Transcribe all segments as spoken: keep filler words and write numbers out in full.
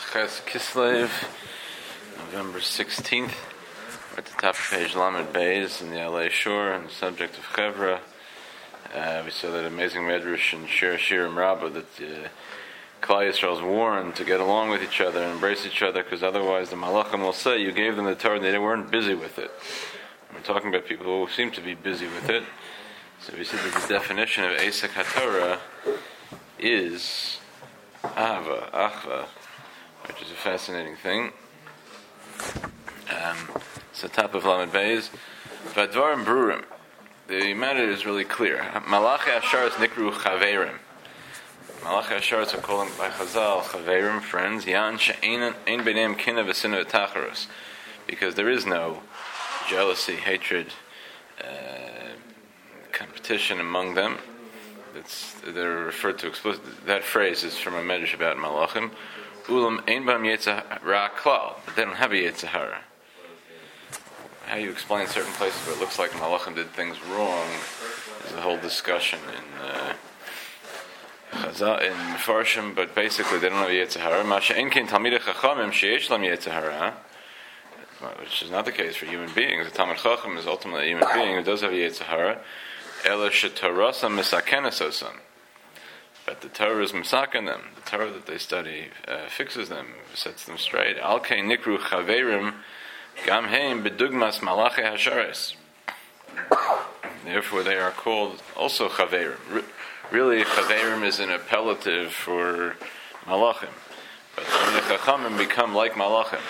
Ches Kislev, November sixteenth. We're at the top of page Lamed Beis in the Alei Shor on the subject of Chevra. Uh, we saw that amazing medrash in Shir Shirim Rabbah that uh, Klal Yisrael is warned to get along with each other and embrace each other, because otherwise the Malachim will say you gave them the Torah and they weren't busy with it. And we're talking about people who seem to be busy with it. So we see that the definition of Esek HaTorah is Ahava, Achva, which is a fascinating thing. Um, it's the top of Lamed Beis. Vadvarim Brurim. The matter is really clear. Malachi Asharis Nikru Chaverim. Malachi Asharis are called by Chazal Chaverim, friends. Yan she'ein ein b'neim kina v'sina v'tacharus, because there is no jealousy, hatred, uh, competition among them. It's, they're referred to explicitly. That phrase is from a medrash about Malachim. Ulam ein bam yetzahara klal, but they don't have a yetzahara. How you explain certain places where it looks like Malachim did things wrong is a whole discussion in uh, Chazal, in Mefarshim, but basically they don't have a yetzahara. Ma she'en kein talmidei chachamim sheyesh lam yetzahara, which is not the case for human beings. A Talmid Chacham is ultimately a human being who does have a yetzahara. Ela she'torasa misakenes osan. But the Torah is misaken them. The Torah that they study uh, fixes them, sets them straight. Al kei nikru chaverim gam heim bedugmas malachi hasharis. Therefore, they are called also chaverim. Re- really, chaverim is an appellative for malachim. But the chachamim become like malachim.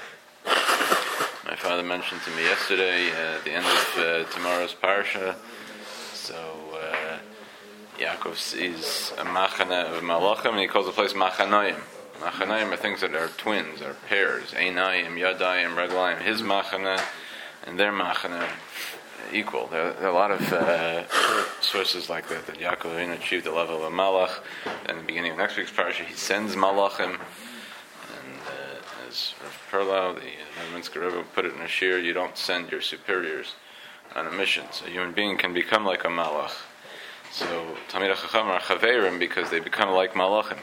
My father mentioned to me yesterday, uh, at the end of uh, tomorrow's parsha. So uh, Yaakov sees a machana of malachim, and he calls the place machanoim. Machanoim are things that are twins, are pairs. Einayim, Yadayim, Raglayim. His machana and their machana equal. There, there are a lot of uh, sources like that, that Yaakov Avinu achieved the level of a malach. In the beginning of next week's parsha, he sends malachim. And uh, as Rav Perlau, the Minsker Rebbe, put it in a shir, you don't send your superiors on a mission. So a human being can become like a malach. So Talmidei Chacham are chaverim because they become like malachim.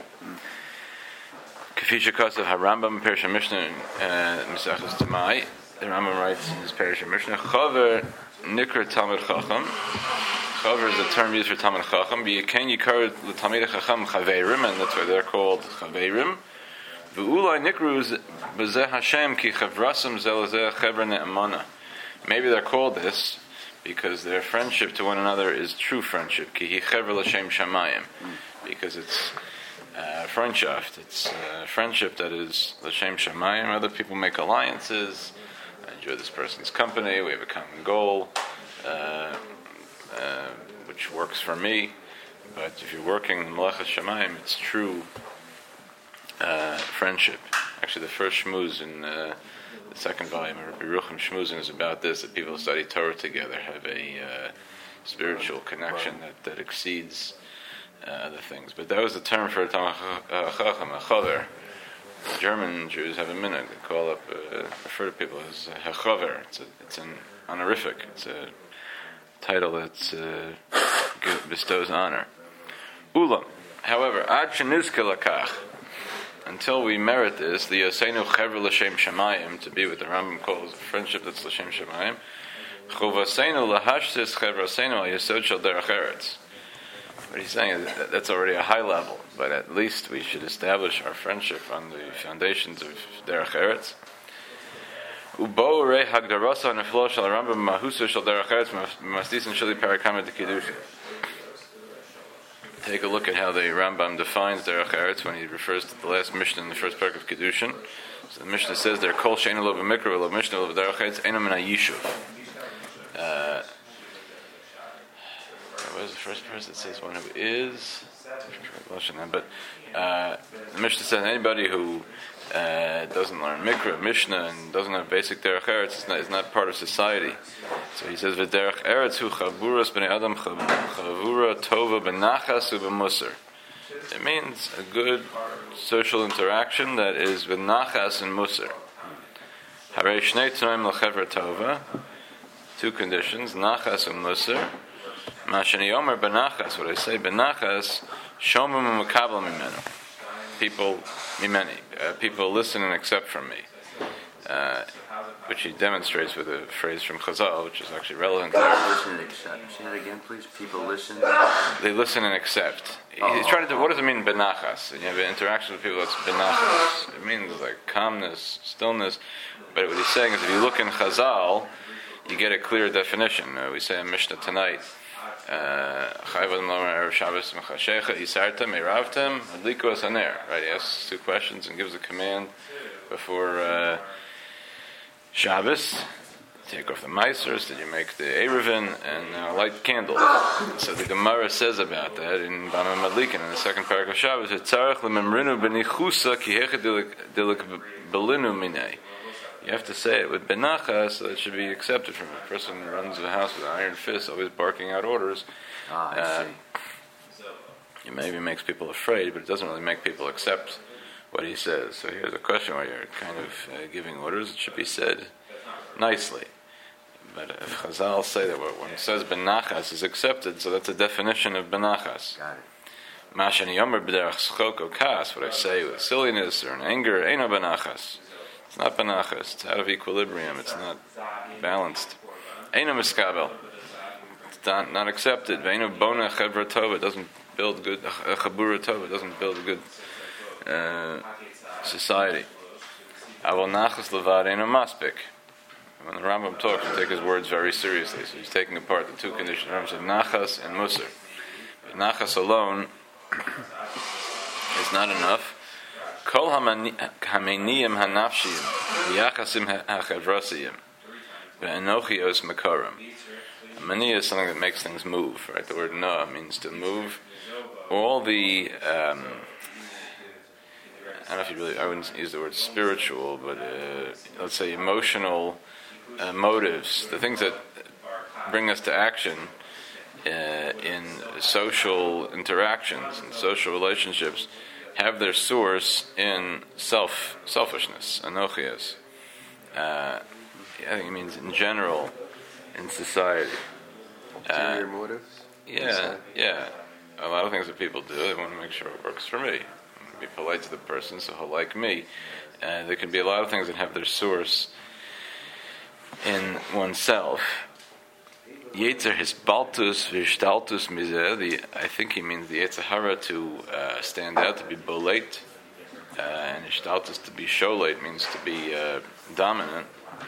Kafisha Kosav HaRambam Perusha Mishnah Misachos Tamai. The Rambam writes in his Perusha Mishnah, Chaver Nikra Talmid Chacham. Chaver is a term used for Talmid Chacham. B'yeken Yikar L'Talmidei Chacham Chaverim, and that's why they're called chaverim. V'ulai Nikru B'zeh Hashem Ki Chavrasam Zelazeh Chevra Ne'amana. Maybe they're called this because their friendship to one another is true friendship. Ki hi chevra l'shem shamayim. Because it's uh, friendship. It's uh, friendship that is l'shem shamayim. Other people make alliances. I enjoy this person's company. We have a common goal, uh, uh, which works for me. But if you're working in Melechas Shamayim, it's true uh, friendship. Actually, the first shmuz in Uh, the second volume of Rabbi Rucham Shmuzin is about this, that people who study Torah together have a uh, spiritual connection that, that exceeds uh, other things. But that was the term for a Talmid Chacham, a chaver. The German Jews have a minhag. They call up, uh, refer to people as a chaver. It's, a, it's an honorific. It's a title that uh, bestows honor. Ulam. However, ad shenuzke lakach. Until we merit this, the Yoseinu Chevra L'Shem Shamayim, to be what the Rambam calls a friendship that's L'Shem Shamayim, Chuvaseinu L'Hashtis Chevraseinu Al Yesod Shel Derech Eretz. What he's saying is that that's already a high level, but at least we should establish our friendship on the foundations of Derech Eretz. Ubo Rei Hagdarasa Neflo Shel Rambam Mahusa Shel Derech Eretz Mastisin Sheli Parakama de Kiddushin. Take a look at how the Rambam defines Derech Eretz when he refers to the last Mishnah in the first parak of Kiddushin. So the Mishnah says there, Kol she'einu lo b'mikra lo Mishnah lo b'derech Eretz eino min ha'yishuv. Uh, what was the first verse? It says one who is. But uh, the Mishnah says anybody who uh, doesn't learn Mikra, Mishnah, and doesn't have basic Derech Eretz is not, is not part of society. So he says, "V'derech Eretz hu chavuras b'nei adam chavura tova b'nachas u'b'musar." It means a good social interaction that is b'nachas and musar. Harei shnei t'noim l'chevra tova. Two conditions: nachas and musar. Ma sheni omer b'nachas. What I say b'nachas, shomim u'mekabel mimenu. people, mimeni, uh, people listen and accept from me. Uh, which he demonstrates with a phrase from Chazal, which is actually relevant. Listen and accept. Say that again, please. People listen. They listen and accept. Oh. He's trying to do. What does it mean, benachas? And you have an interaction with people that's benachas. It means like calmness, stillness. But what he's saying is, if you look in Chazal, you get a clear definition. Uh, we say in Mishnah tonight. Uh, right, he asks two questions and gives a command before uh, Shabbos. Take off the meisers, did you make the Erevin, and uh, light candles. So the Gemara says about that in Bama Madlikin, in the second paragraph of Shabbos, you have to say it with benacha, so that should be accepted from a person who runs a house with an iron fist, always barking out orders. Ah, I uh, see. It maybe makes people afraid, but it doesn't really make people accept what he says. So here's a question where you're kind of uh, giving orders. It should be said nicely. But if Chazal say that when it says benachas is accepted, so that's a definition of benachas. Got it. Mashani yomer b'derech schok o kas, what I say with silliness or in anger, eino benachas. It's not benachas. It's out of equilibrium. It's not balanced. Eino miskabel. It's not, not accepted. Ve'eino bona chevra tova. It doesn't build good. A chabura tova. It doesn't build a good uh, society. Aval nachas levad eino maspik. When the Rambam talks, you take his words very seriously. So he's taking apart the two conditions. Rambam said nachas and musar. But nachas alone is not enough. Kol hameniyim hanafshiyim v'yachasim hachavrasiyim ve'enochios makaram. Maniya is something that makes things move. Right? The word na means to move. All the um, I don't know if you really, I wouldn't use the word spiritual, but uh, let's say emotional uh, motives, the things that bring us to action uh, in social interactions and social relationships have their source in self selfishness, anochias. Uh, I think it means in general in society. Ulterior uh, motives? Yeah, yeah. A lot of things that people do, they want to make sure it works for me. Be polite to the person so he'll like me. Uh, there can be a lot of things that have their source in oneself. Yetzer hisbaltus v'ishtaltus mizeh. The I think he means the Yetzer hara to uh, stand out, to be bolate, uh, and ishtaltus to be sholate means to be uh, dominant.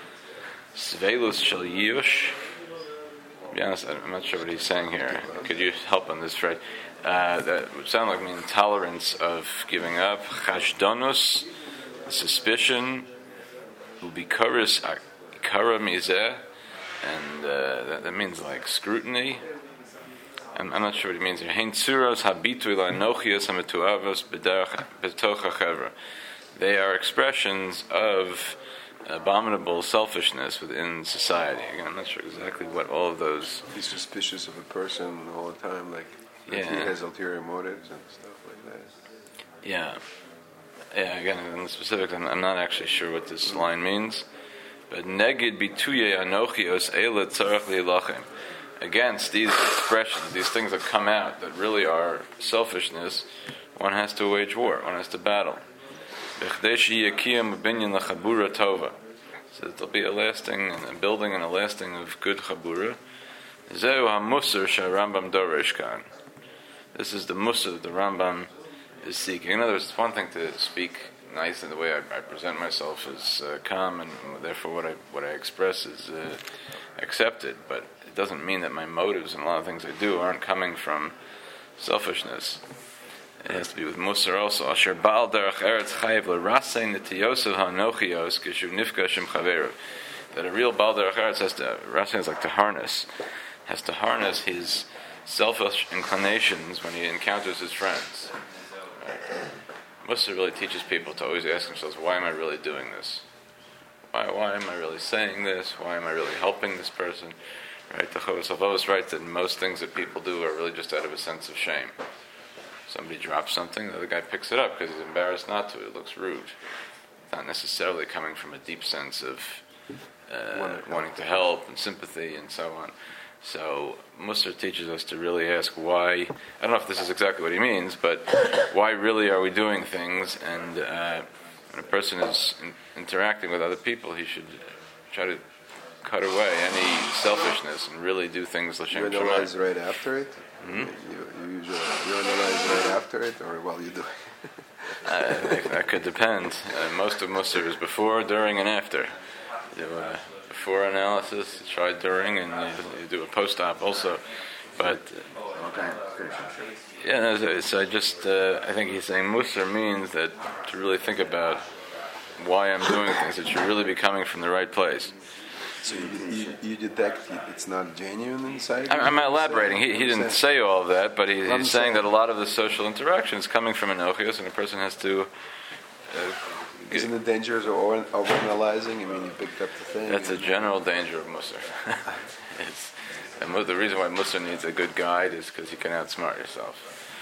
Svelus shel yush. To be honest, I'm not sure what he's saying here. Could you help on this phrase? Uh, that would sound like mean tolerance of giving up. Chashdonus, suspicion. Ubikaris ikara mizeh, and uh, that, that means like scrutiny. I'm, I'm not sure what he means here. Hein tzuros habitu ila nochias hametuavos betocha chevra. They are expressions of abominable selfishness within society. Again, I'm not sure exactly what all of those. Be suspicious of a person all the time, like. Yeah. He has ulterior motives and stuff like that. Yeah. Yeah, again, in the specifics, I'm, I'm not actually sure what this line means. But negid bituye anochios eila tzarech li'ilachem. Against these expressions, these things that come out that really are selfishness, one has to wage war, one has to battle. B'chdeshi yakiyam binyan l'chabura tova. So that there'll be a lasting, and a building and a lasting of good chabura. Zeu ha-musar sha'Rambam dorish kan. This is the musa that the Rambam is seeking. In other words, it's one thing to speak nice, and the way I, I present myself is uh, calm, and therefore what I what I express is uh, accepted. But it doesn't mean that my motives and a lot of things I do aren't coming from selfishness. It has to be with musar also. Asher ba'al derech eretz chayiv l'rasei netiyosav ha'anochios kishu nifkashim chaveru. That a real ba'al derech eretz has to, rasei is like to harness, has to harness his selfish inclinations when he encounters his friends. Musar really teaches people to always ask themselves, why am I really doing this? Why why am I really saying this? Why am I really helping this person? Right? The Chovos HaLevavos writes that most things that people do are really just out of a sense of shame. Somebody drops something, the other guy picks it up because he's embarrassed not to. It looks rude. It's not necessarily coming from a deep sense of uh, wanting to help and sympathy and so on. So Musar teaches us to really ask why. I don't know if this is exactly what he means, but why really are we doing things? And uh, when a person is in, interacting with other people, he should try to cut away any selfishness and really do things l'shem You shamayim. analyze right after it? Hmm? You, you usually you analyze right after it or while you do it? Uh, that could depend. Uh, most of Musar is before, during, and after. You do a before analysis, you try during, and you, you do a post-op also. But Okay, finish. yeah, no, so, so I just uh, I think he's saying Musar means that to really think about why I'm doing things, that should really be coming from the right place. So you, you, you detect it's not genuine inside? I'm, I'm elaborating. He, he didn't say all of that, but he, I'm he's saying saying- that a lot of the social interaction is coming from enochios, and a person has to. Uh, Isn't it dangerous of over- overanalyzing? I mean, you picked up the thing. That's a and- general danger of Musar. it's, and mo- the reason why Musar needs a good guide is because you can outsmart yourself.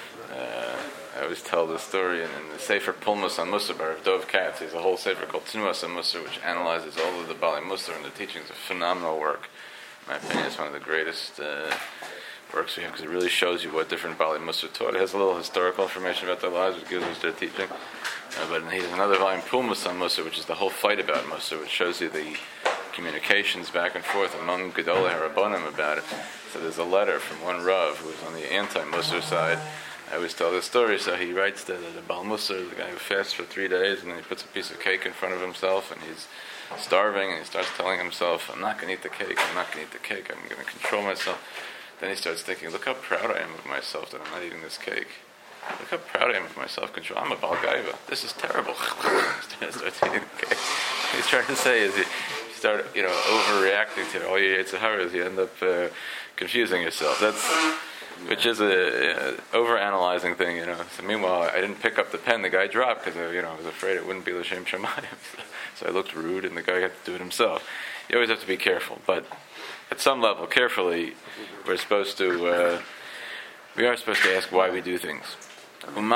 Uh, I always tell this story in, in the Sefer Pulmus on Musar by Rav Dov Katz. He has a whole Sefer called Tnuas on Musar, which analyzes all of the Bali Musar and the teachings of phenomenal work. In my opinion, it's one of the greatest uh, works we have because it really shows you what different Bali Musar taught. It has a little historical information about their lives, which gives us their teaching. Uh, but he has another volume, Pulmus on Musar, which is the whole fight about Musar, which shows you the communications back and forth among Gedolei HaRabbanim about it. So there's a letter from one Rav who was on the anti-Musar side. I always tell this story. So he writes to the, the Baal Musar, the guy who fasts for three days, and then he puts a piece of cake in front of himself, and he's starving, and he starts telling himself, I'm not going to eat the cake, I'm not going to eat the cake, I'm going to control myself. Then he starts thinking, look how proud I am of myself that I'm not eating this cake. Look how proud I am of my self-control. I'm a Baal Gaiva. This is terrible. He starts eating the cake. What he's trying to say is you start, you know, overreacting to all your Yitzharas, you end up uh, confusing yourself. That's, which is a, a overanalyzing thing, you know. So meanwhile, I didn't pick up the pen the guy dropped because, you know, I was afraid it wouldn't be l'shem shamayim. So I looked rude, and the guy had to do it himself. You always have to be careful, but at some level, carefully, we're supposed to, uh, we are supposed to ask why we do things. And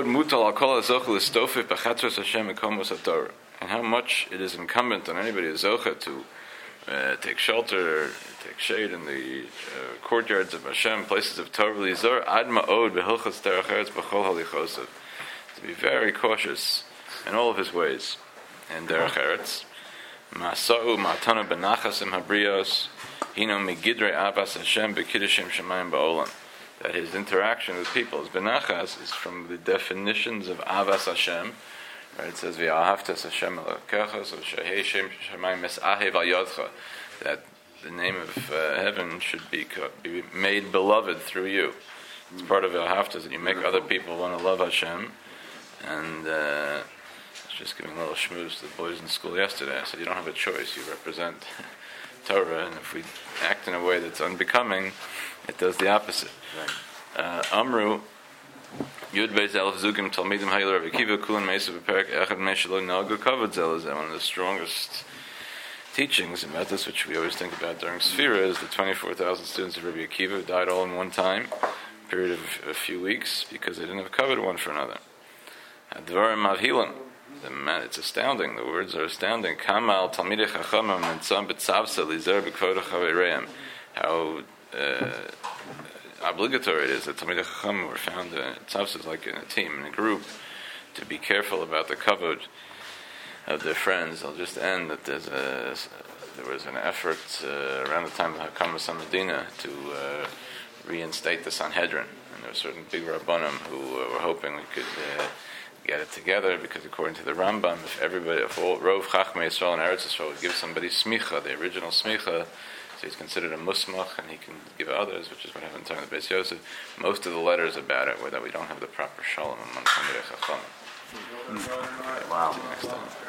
how much it is incumbent on anybody who's zocha to uh, take shelter, take shade in the uh, courtyards of Hashem, places of Torah, lizor ad ma'od behilchos derech eretz b'chol halichosav, to be very cautious in all of his ways in derech eretz. Ma'asau ma'atana benachasim habrios hino migidrei avas Hashem b'kiddishim shemayim ba'olam. That his interaction with people, his benachas, is from the definitions of avas Hashem. Right? It says v'ahavtas Hashem elokecha, so shehei shem shemayim mesahev al yodcha, that the name of uh, heaven should be be made beloved through you. It's part of v'ahavtas that you make other people want to love Hashem. And uh, I was just giving a little schmooze to the boys in school yesterday. I said, you don't have a choice. You represent Torah, and if we act in a way that's unbecoming, it does the opposite. Uh, Amru Yud Beis Elf Zugim Talmidim Hayler Rav Akiva Kulan Meisa B'Perek Echad Meshelo Naga Kavod Zel is one of the strongest teachings about this, which we always think about during Sfira, is the twenty-four thousand students of Rabbi Akiva who died all in one time, a period of a few weeks, because they didn't have kavod one for another. Advarim Mavhilim. It's astounding. The words are astounding. Kamal Talmidei Chachamim Nitzam B'Tzavsa Lizer B'Kvoda Chavireim. How uh, obligatory it is that Talmidei Chachamim were found. Uh, Tzavsa is like in a team, in a group, to be careful about the kavod of their friends. I'll just end that there's a, there was an effort uh, around the time of Hakamas HaMedina to uh, reinstate the Sanhedrin, and there were certain big rabbanim who uh, were hoping we could uh, get it together, because according to the Rambam, if everybody, if all Rov Chachmei Yisrael and Eretz Yisrael would give somebody smicha, the original smicha, so he's considered a musmach, and he can give others, which is what happened in the Beis Yosef. Most of the letters about it were that we don't have the proper shalom among Talmidei Chachamim. Wow. Next time.